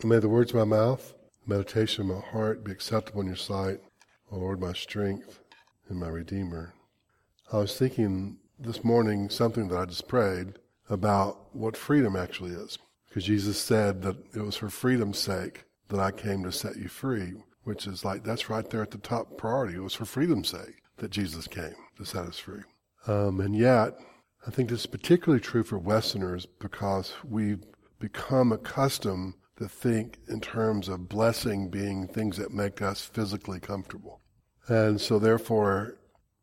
May the words of my mouth, the meditation of my heart be acceptable in your sight, O Lord, my strength and my Redeemer. I was thinking this morning something that I just prayed about what freedom actually is. Because Jesus said that it was for freedom's sake that I came to set you free, which is like, that's right there at the top priority. It was for freedom's sake that Jesus came to set us free. And yet, I think this is particularly true for Westerners because we've become accustomed to think in terms of blessing being things that make us physically comfortable. And so therefore,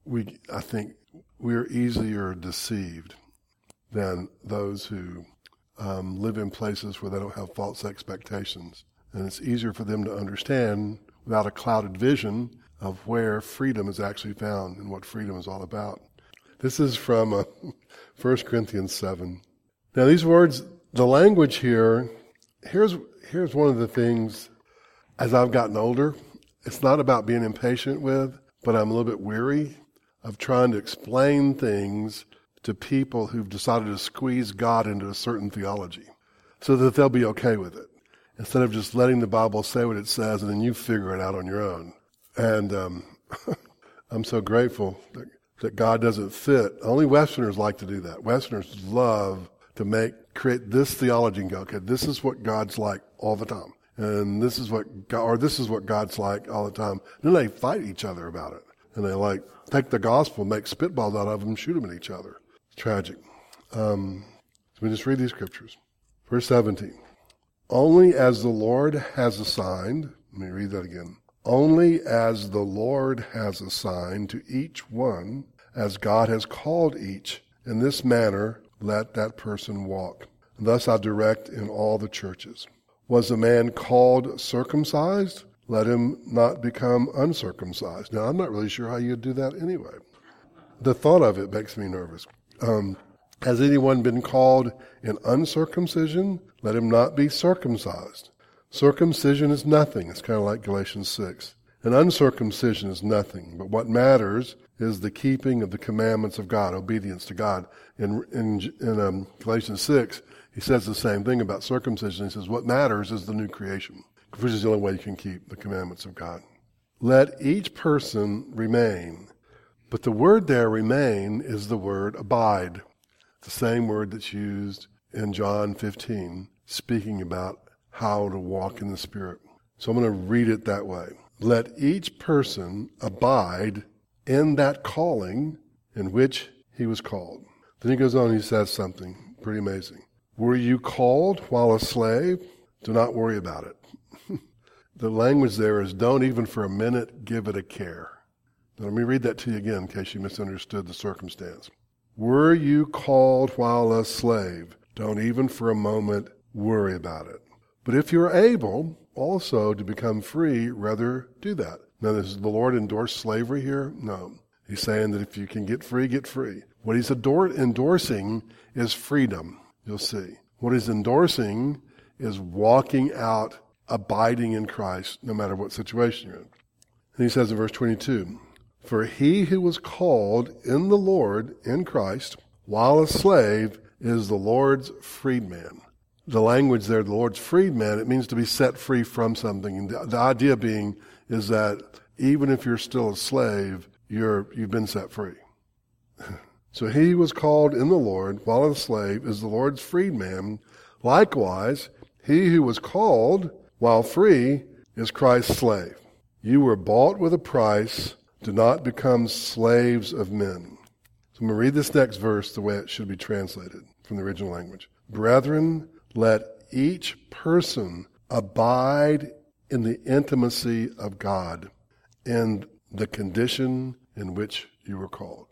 I think we're easier deceived than those who live in places where they don't have false expectations. And it's easier for them to understand without a clouded vision of where freedom is actually found and what freedom is all about. This is from 1 Corinthians 7. Now these words, the language here, here's one of the things as I've gotten older, it's not about being impatient with, but I'm a little bit weary of trying to explain things to people who've decided to squeeze God into a certain theology so that they'll be okay with it, instead of just letting the Bible say what it says and then you figure it out on your own. And I'm so grateful that God doesn't fit. Only Westerners like to do that. Westerners love to create this theology and go, okay, this is what God's like all the time. And this is what God's like all the time. And then they fight each other about it. And they take the gospel, make spitballs out of them, shoot them at each other. It's tragic. So we just read these scriptures. Verse 17. Only as the Lord has assigned, let me read that again. Only as the Lord has assigned to each one, as God has called each, in this manner let that person walk. And thus I direct in all the churches. Was a man called circumcised? Let him not become uncircumcised. Now, I'm not really sure how you'd do that anyway. The thought of it makes me nervous. Has anyone been called in uncircumcision? Let him not be circumcised. Circumcision is nothing. It's kind of like Galatians 6. And uncircumcision is nothing. But what matters is the keeping of the commandments of God, obedience to God. In Galatians 6, he says the same thing about circumcision. He says what matters is the new creation, which is the only way you can keep the commandments of God. Let each person remain. But the word there, remain, is the word abide. The same word that's used in John 15, speaking about how to walk in the Spirit. So I'm going to read it that way. Let each person abide in that calling in which he was called. Then he goes on, he says something pretty amazing. Were you called while a slave? Do not worry about it. The language there is don't even for a minute give it a care. Now, let me read that to you again in case you misunderstood the circumstance. Were you called while a slave? Don't even for a moment worry about it. But if you're able also to become free, rather do that. Now, does the Lord endorse slavery here? No. He's saying that if you can get free, get free. What he's endorsing is freedom, you'll see. What he's endorsing is walking out, abiding in Christ, no matter what situation you're in. And he says in verse 22, for he who was called in the Lord, in Christ, while a slave, is the Lord's freedman. The language there, the Lord's freedman, it means to be set free from something. And the idea being is that even if you're still a slave, you've been set free. So he was called in the Lord while a slave is the Lord's freedman. Likewise, he who was called while free is Christ's slave. You were bought with a price. Do not become slaves of men. So I'm going to read this next verse the way it should be translated from the original language. Brethren, let each person abide in the intimacy of God in the condition in which you were called.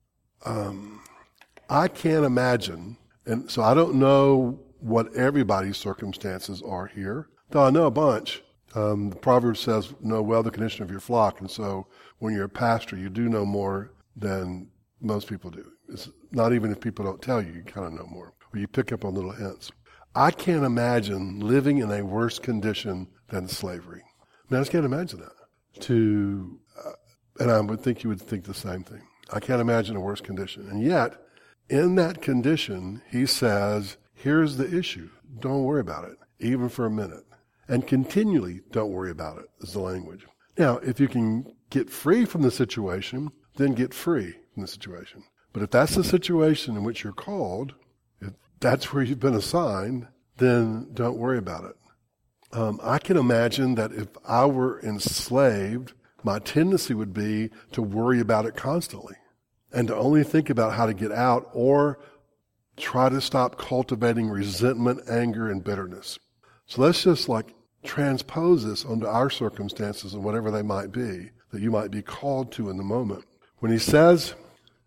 I can't imagine, and so I don't know what everybody's circumstances are here, though I know a bunch. The Proverbs says, know well the condition of your flock, and so when you're a pastor, you do know more than most people do. It's not even if people don't tell you, you kind of know more, or you pick up on little hints. I can't imagine living in a worse condition than slavery. I just can't imagine that. And I would think you would think the same thing. I can't imagine a worse condition. And yet, in that condition, he says, here's the issue. Don't worry about it, even for a minute. And continually don't worry about it is the language. Now, if you can get free from the situation, then get free from the situation. But if that's the situation in which you're called, if that's where you've been assigned, then don't worry about it. I can imagine that if I were enslaved, my tendency would be to worry about it constantly and to only think about how to get out or try to stop cultivating resentment, anger, and bitterness. So let's just transpose this onto our circumstances and whatever they might be that you might be called to in the moment. When he says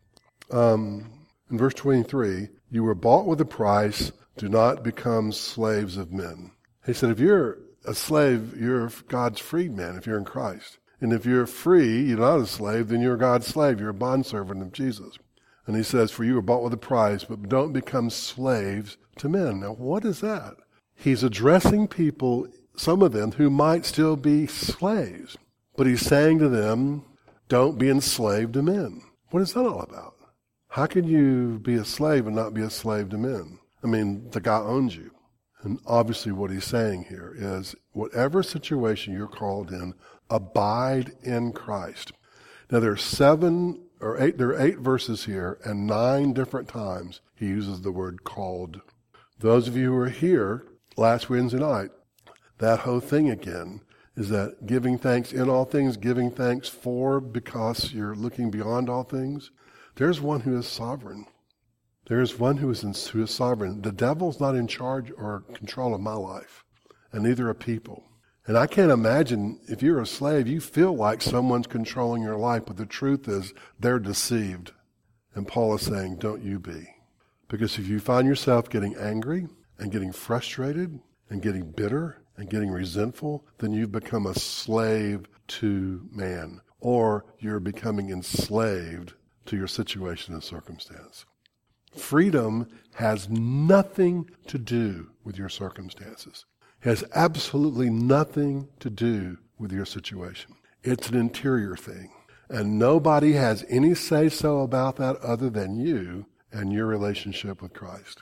in verse 23, you were bought with a price, do not become slaves of men. He said, if you're a slave, you're God's freedman if you're in Christ. And if you're free, you're not a slave, then you're God's slave. You're a bondservant of Jesus. And he says, for you were bought with a price, but don't become slaves to men. Now, what is that? He's addressing people, some of them, who might still be slaves. But he's saying to them, don't be enslaved to men. What is that all about? How can you be a slave and not be a slave to men? I mean, the guy owns you. And obviously what he's saying here is, whatever situation you're called in, abide in Christ. Now there are 8 verses here, and 9 different times he uses the word called. Those of you who were here last Wednesday night, that whole thing again is that giving thanks in all things, giving thanks for, because you're looking beyond all things. There's one who is sovereign. There's one who is sovereign. The devil's not in charge or control of my life, and neither are people. And I can't imagine if you're a slave, you feel like someone's controlling your life, but the truth is they're deceived. And Paul is saying, don't you be. Because if you find yourself getting angry and getting frustrated and getting bitter and getting resentful, then you've become a slave to man, or you're becoming enslaved to your situation and circumstance. Freedom has nothing to do with your circumstances. It has absolutely nothing to do with your situation. It's an interior thing. And nobody has any say-so about that other than you and your relationship with Christ.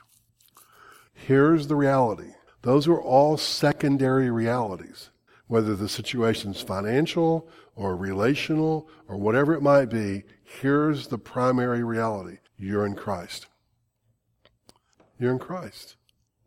Here's the reality. Those are all secondary realities. Whether the situation's financial or relational or whatever it might be, here's the primary reality. You're in Christ. You're in Christ.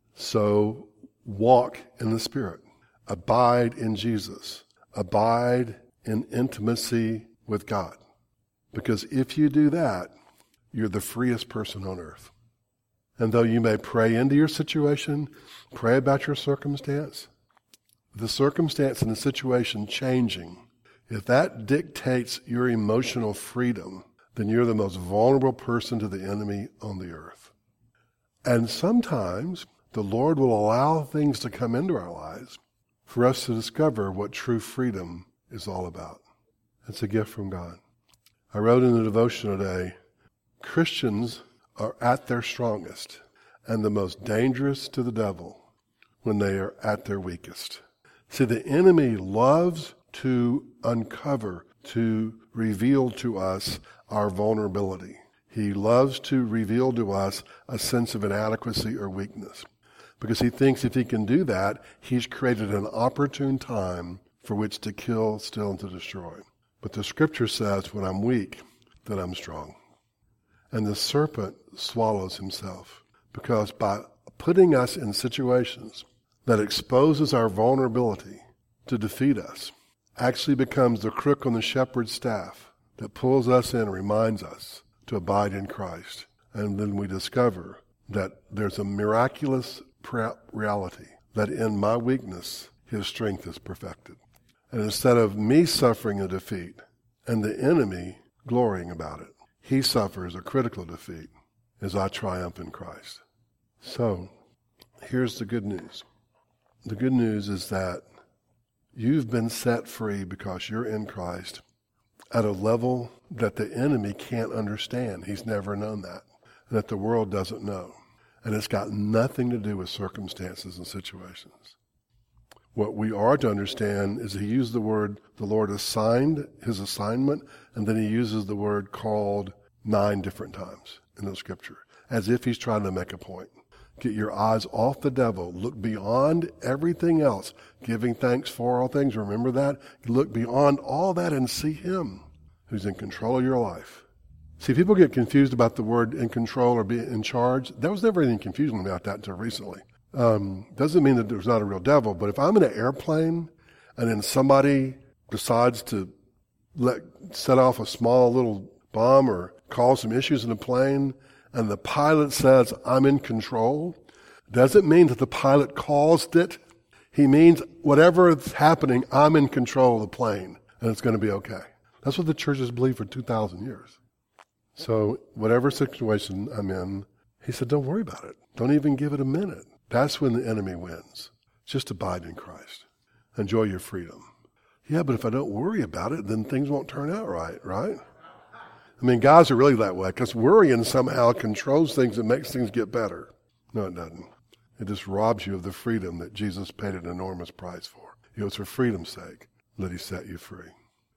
So walk in the Spirit. Abide in Jesus. Abide in intimacy with God. Because if you do that, you're the freest person on earth. And though you may pray into your situation, pray about your circumstance, the circumstance and the situation changing, if that dictates your emotional freedom, then you're the most vulnerable person to the enemy on the earth. And sometimes the Lord will allow things to come into our lives for us to discover what true freedom is all about. It's a gift from God. I wrote in the devotion today, Christians are at their strongest and the most dangerous to the devil when they are at their weakest. See, the enemy loves to uncover, to reveal to us our vulnerability. He loves to reveal to us a sense of inadequacy or weakness because he thinks if he can do that, he's created an opportune time for which to kill, steal, and to destroy. But the scripture says, when I'm weak, then I'm strong. And the serpent swallows himself because by putting us in situations that exposes our vulnerability to defeat us, actually becomes the crook on the shepherd's staff that pulls us in and reminds us to abide in Christ. And then we discover that there's a miraculous reality that in my weakness, his strength is perfected. And instead of me suffering a defeat and the enemy glorying about it, he suffers a critical defeat as I triumph in Christ. So, here's the good news. The good news is that you've been set free because you're in Christ at a level that the enemy can't understand. He's never known that. And that the world doesn't know. And it's got nothing to do with circumstances and situations. What we are to understand is he used the word, the Lord assigned his assignment, and then he uses the word called 9 different times in the scripture, as if he's trying to make a point. Get your eyes off the devil. Look beyond everything else. Giving thanks for all things. Remember that? Look beyond all that and see him who's in control of your life. See, people get confused about the word in control or be in charge. There was never anything confusing about that until recently. Doesn't mean that there's not a real devil, but if I'm in an airplane and then somebody decides to set off a small little bomb or cause some issues in the plane, and the pilot says, I'm in control, doesn't mean that the pilot caused it. He means whatever is happening, I'm in control of the plane, and it's going to be okay. That's what the church has believed for 2,000 years. So whatever situation I'm in, he said, don't worry about it. Don't even give it a minute. That's when the enemy wins. Just abide in Christ. Enjoy your freedom. Yeah, but if I don't worry about it, then things won't turn out right? I mean, guys are really that way, because worrying somehow controls things and makes things get better. No, it doesn't. It just robs you of the freedom that Jesus paid an enormous price for. It's for freedom's sake that he set you free.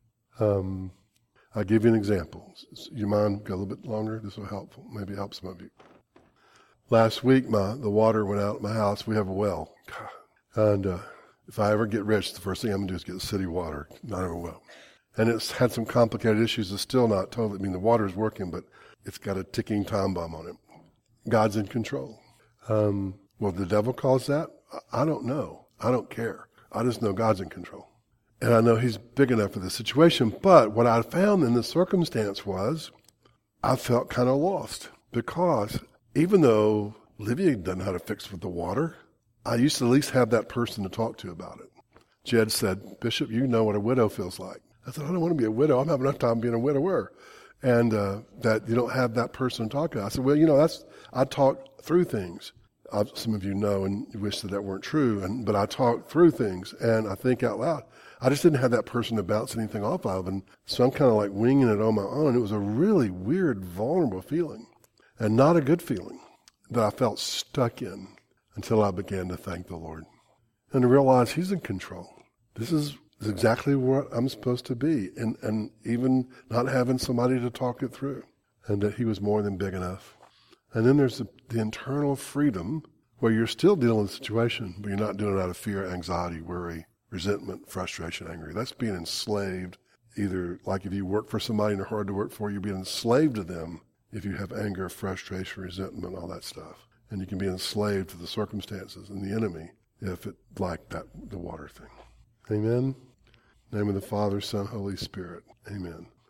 I'll give you an example. You mind go a little bit longer? This will help. Maybe help some of you. Last week, the water went out at my house. We have a well. And if I ever get rich, the first thing I'm going to do is get city water, not a well. And it's had some complicated issues. It's still not totally, the water is working, but it's got a ticking time bomb on it. God's in control. Will the devil cause that? I don't know. I don't care. I just know God's in control. And I know he's big enough for the situation. But what I found in the circumstance was I felt kind of lost, because even though Livia doesn't know how to fix with the water, I used to at least have that person to talk to about it. Jed said, Bishop, you know what a widow feels like. I said, I don't want to be a widow. I'm having enough time being a widower. And that you don't have that person to talk to. I said, well, I talk through things. Some of you know and you wish that weren't true, but I talk through things and I think out loud. I just didn't have that person to bounce anything off of, and so I'm kind of like winging it on my own. It was a really weird, vulnerable feeling, and not a good feeling that I felt stuck in until I began to thank the Lord and to realize he's in control. This is exactly what I'm supposed to be, and even not having somebody to talk it through, and that he was more than big enough. And then there's the internal freedom where you're still dealing with the situation, but you're not doing it out of fear, anxiety, worry, resentment, frustration, anger. That's being enslaved. Either like if you work for somebody and they're hard to work for, you're being enslaved to them if you have anger, frustration, resentment, all that stuff. And you can be enslaved to the circumstances and the enemy if it like that, the water thing. Amen? In the name of the Father, Son, Holy Spirit. Amen.